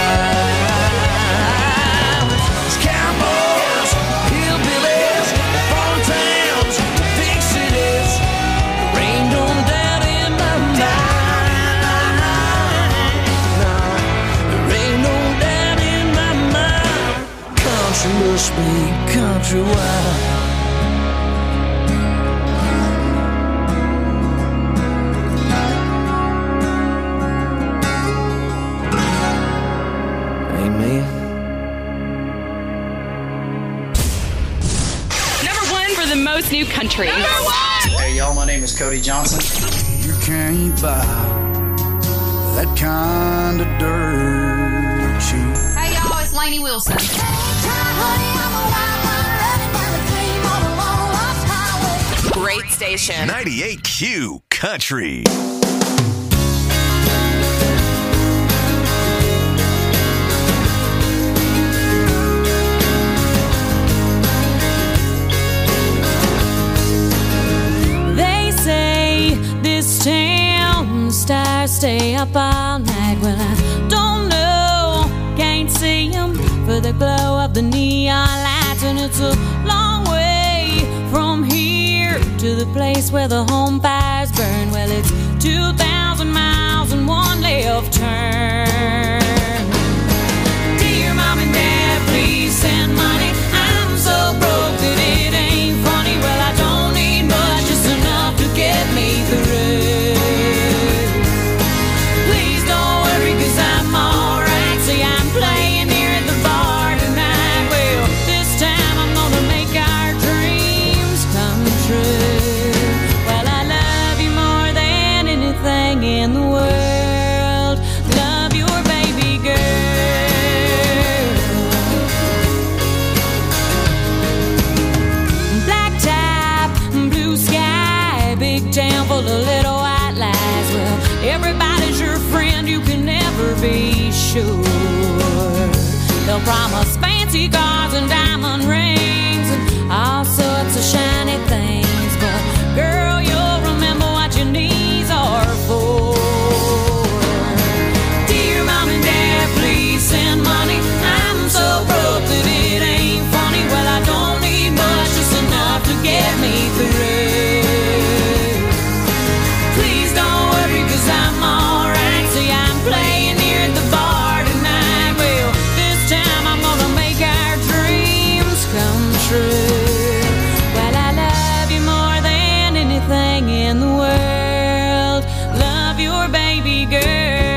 drives. There's cowboys, hillbillies, farm towns, big cities. There ain't no doubt in my mind. No, there ain't no doubt in my mind. Country must be countrywide. Amen. Number one for the most new country. Number one! Hey y'all, my name is Cody Johnson. You can't buy that kind of dirt cheap. Hey y'all, it's Lainey Wilson. Great station. ninety-eight Q Country. They say this town stars stay up all night. Well, I don't know, can't see them for the glow of the neon lights. And it's a long way from here to the place where the home fires burn. Well, it's two thousand miles and one left turn. Dear Mom and Dad, please send money. I'm so broke that it ain't funny. Well, I don't need much, just enough to get me through. Please don't worry, cause I'm alright. See, I'm playing here at the bar tonight. Well, this time I'm gonna make our dreams come true. Well, I love you more than anything in the world. Love your baby They'll promise fancy cars and diamond rings and all sorts of shiny things. But girl, you'll remember what your knees are for. Dear Mom and Dad, please send money. I'm so broke that it ain't funny. Well, I don't need much, just enough to get me through. Please don't worry, cause I'm alright. See, I'm playing here at the bar tonight. Well, this time I'm gonna make our dreams come true. Well, I love you more than anything in the world. Love your baby girl.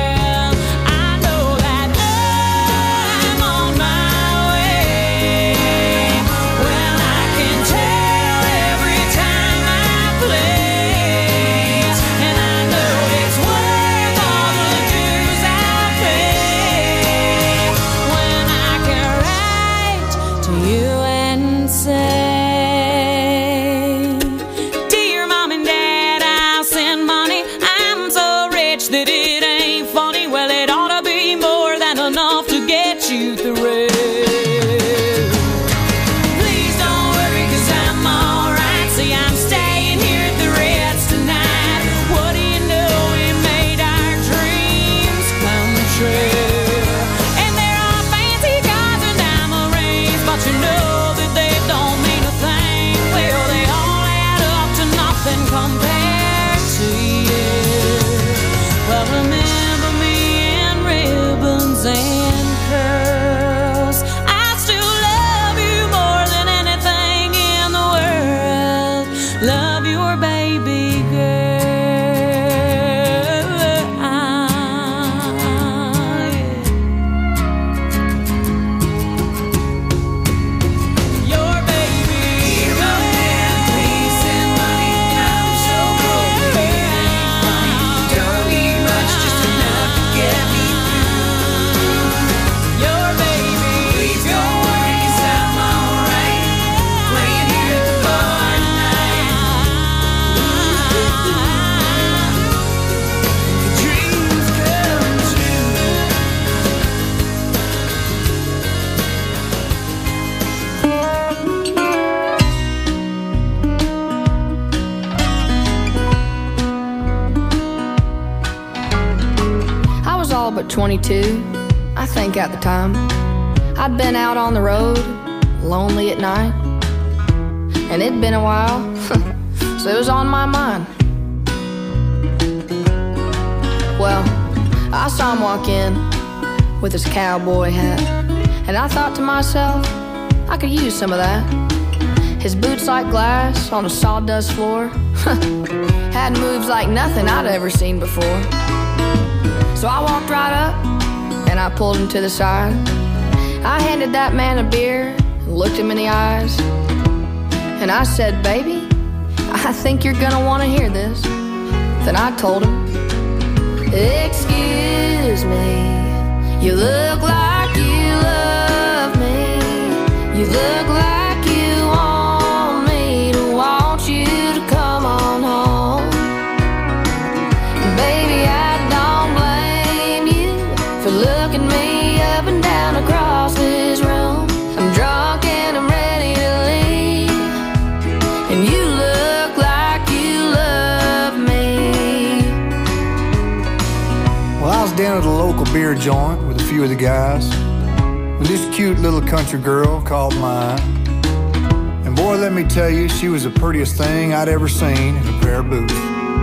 You through. Please don't worry, cause I'm alright. See, I'm staying here at the Ritz tonight. What do you know, we made our dreams come true. And there are fancy cars and diamond rings, but you know that they don't mean a thing. Well, they all add up to nothing compared to you. Well, remember me in ribbons and curls. I still love you more than anything in the world. Love your baby girl. Your baby girl. Please send money. I'm so broke that it ain't funny. Don't need much, just enough to get me through. Your baby, please don't worry, cause I'm alright. Playing here at the bar tonight. Dreams come true. I was all but twenty-two, I think at the time. I'd been out on the road, lonely at night. And it'd been a while, so it was on my mind. Well, I saw him walk in with his cowboy hat. And I thought to myself, I could use some of that. His boots like glass on a sawdust floor. Had moves like nothing I'd ever seen before. So I walked right up and I pulled him to the side. I handed that man a beer and looked him in the eyes. And I said, baby, I think you're gonna wanna hear this. Then I told him, excuse me, you look like you love me. You look like you want me to want you to come on home. Baby, I don't blame you for looking me up and down across this room. I'm drunk and I'm ready to leave, and you look like you love me. Well, I was down at a local beer joint with a few of the guys when this cute little country girl caught my eye. And boy, let me tell you, she was the prettiest thing I'd ever seen in a pair of boots.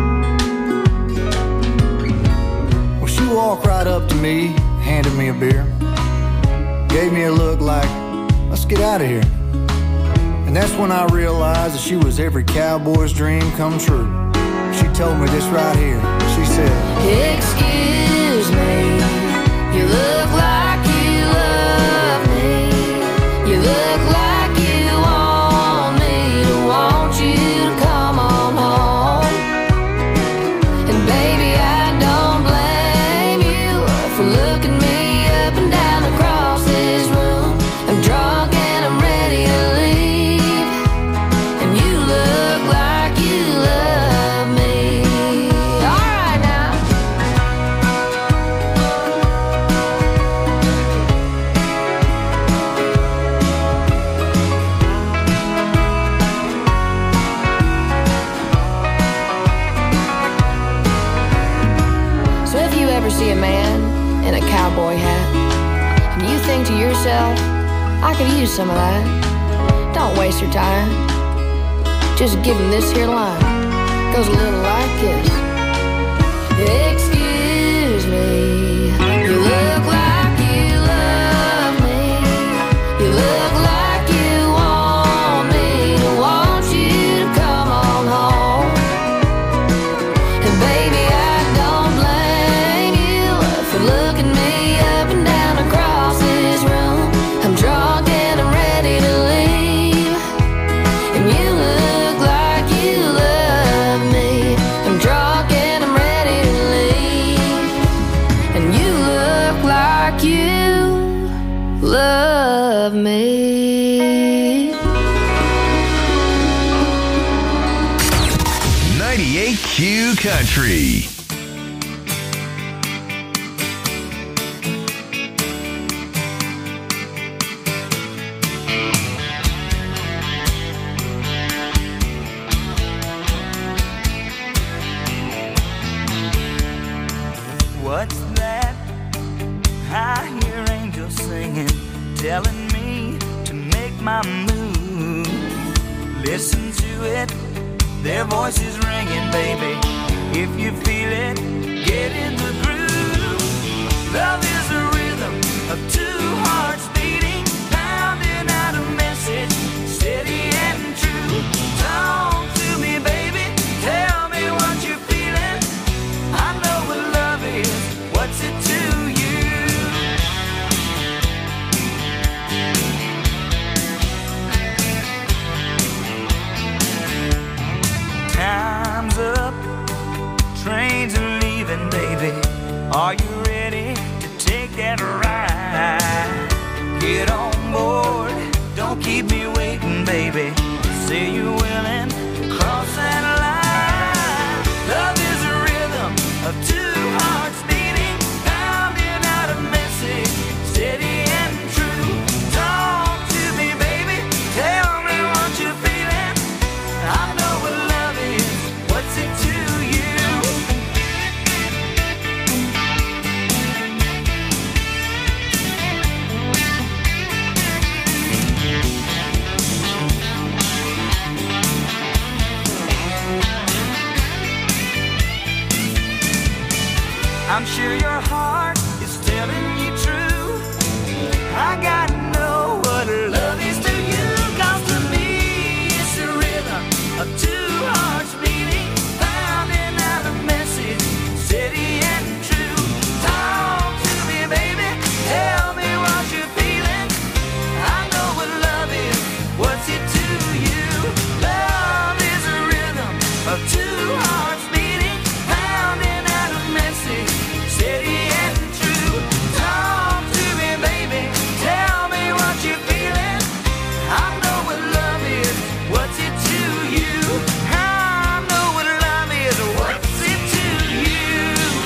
Well, she walked right up to me, handed me a beer, gave me a look like, let's get out of here. And that's when I realized that she was every cowboy's dream come true. She told me this right here. She said, excuse me, you look like you love me. You look like you want me to want you to come on home. And baby, I don't blame you for looking me up and down across this room. I'm drunk and I'm ready to leave, and you look like you love me. All right now. myself, I could use some of that. Don't waste your time. Just give him this here line. Goes a little like this. Excuse me, you look like you love me. You look like you want me to want you to come on home. And baby, I don't blame you for looking me up and down across this room. I'm drunk and I'm ready to leave. And you look like you love me. I'm drunk and I'm ready to leave. And you look like you love me. ninety-eight Q Country. What's that? I hear angels singing, telling me to make my move. Listen to it, their voices ringing, baby. If you feel it, get in the groove. Love is a rhythm of two hearts beating, pounding out a message, steady and true. Talk to me, baby, tell me what you're feeling. I know what love is, what's it to you? Time's up, trains are leaving, baby. Are you ready to take that ride? Get on board, don't keep me waiting, baby. Say you're willing to cross that line. Love is a rhythm of two hearts beating, pounding out a message, steady and true. Talk to me, baby, tell me what you're feeling. I know what love is, what's it to you? I'm sure your heart is telling you true. I gotta know what love is to you. 'Cause to me it's a rhythm of two hearts beating, pounding out a message, steady and true. Talk to me, baby, tell me what you're feeling. I know what love is, what's it to you? Love is a rhythm of two hearts beating, pounding out a message, steady and true. Talk to me, baby, tell me what you're feeling. I know what love is, what's it to you? I know what love is, what's it to you?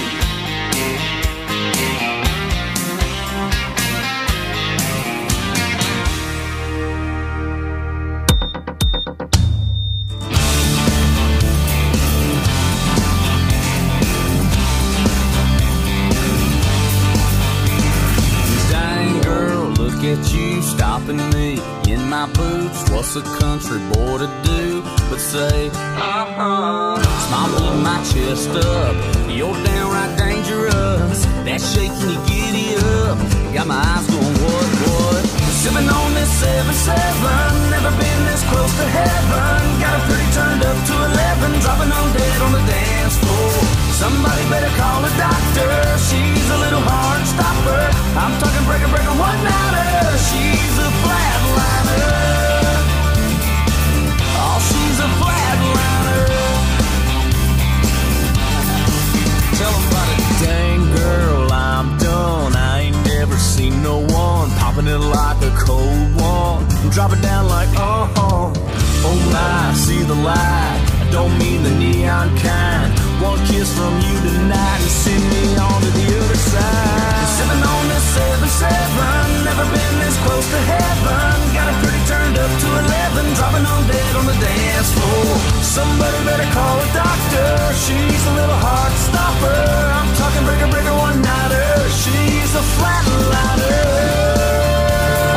Dang girl, look at you stopping me in my boots. What's a country boy to do but say, uh-huh? Smiling my chest up, you're downright dangerous. That shaking you giddy up, got my eyes going what, what? Sipping on this seven seven, never been this close to heaven. Got her pretty turned up to eleven, dropping on dead on the dance floor. Somebody better call a doctor, she's a little hard stopper. I'm talking breaker, breaker, one-nighter. She's a flatliner. Oh, she's a flatliner. Tell 'em about it. Dang girl, I'm done. I ain't never seen no one popping it like a cold one. Drop it down like, uh-huh. Oh my, see the light. I don't mean the neon kind. One kiss from you tonight and send me on to the other side. Sipping on this seven seven, never been this close to heaven. Got her pretty turned up to eleven, dropping on dead on the dance floor. Somebody better call a doctor, she's a little heart stopper. I'm talking breaker, breaker, one-nighter. She's a flatliner.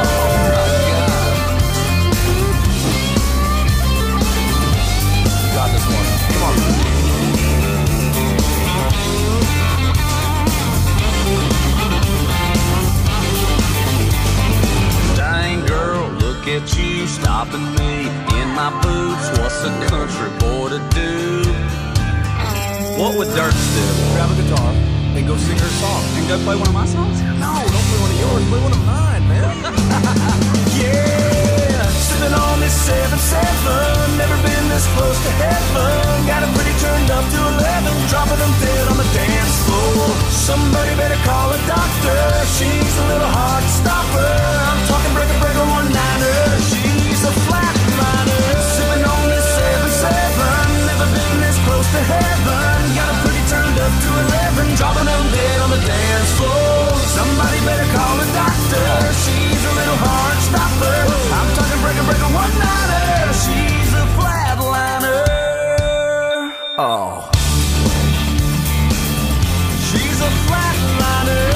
look at you stopping me in my boots. What's a country boy to do? What would Dirks do? Grab a guitar and go sing her song. And go play one of my songs? No, don't play one of yours. Play one of mine, man. Yeah, sipping on this seven seven. Never been this close to heaven. Got it pretty turned up to eleven. Dropping them dead on the dance floor. Somebody better call a doctor. She's a little hard to stop her. I'm talking breaker breaker one niner. She's a flatliner. Sipping on this seven seven. Never been this close to heaven. Got it pretty turned up to eleven. Dropping them dead on the dance floor. Somebody better call a doctor. She's a little hard stopper. I'm talking breaker breaker one niner. She's a flatliner. Oh. She's a flatliner.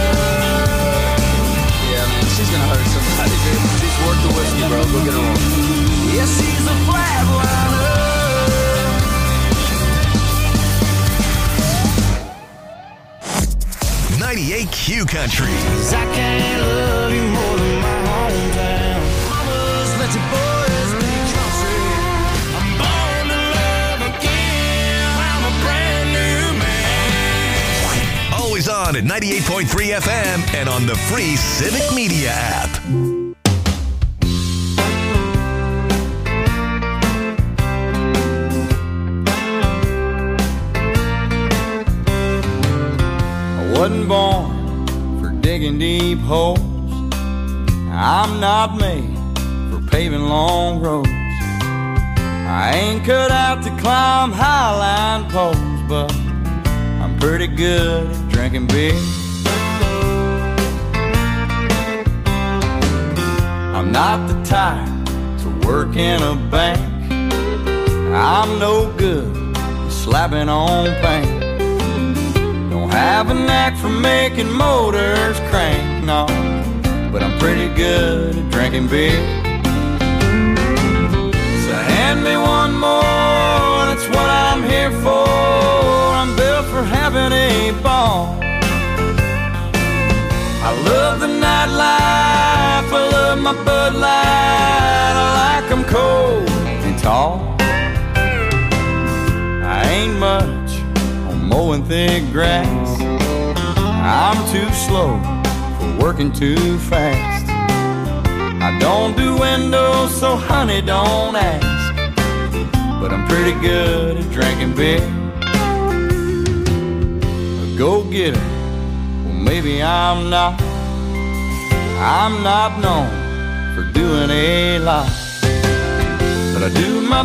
Yeah, man, she's gonna hurt somebody, dude. She's worth the whiskey, bro. Go get her on. Yeah, she's a flatliner. ninety-eight Q Country. I can't love you more than my hometown. Mamas, let your boys be country. I'm born to love again. I'm a brand new man. Always on at ninety-eight point three F M and on the free Civic Media app. Wasn't born for digging deep holes. I'm not made for paving long roads. I ain't cut out to climb highline poles, but I'm pretty good at drinking beer. I'm not the type to work in a bank. I'm no good at slapping on paint. Don't have a knack for making motors crank, no, but I'm pretty good at drinking beer. So hand me one more, that's what I'm here for. I'm built for having a ball. I love the nightlife, I love my Bud Light. I like 'em cold and tall. I ain't much mowing thick grass. I'm too slow for working too fast. I don't do windows, so honey, don't ask. But I'm pretty good at drinking beer. A go-getter, well maybe I'm not. I'm not known for doing a lot, but I do my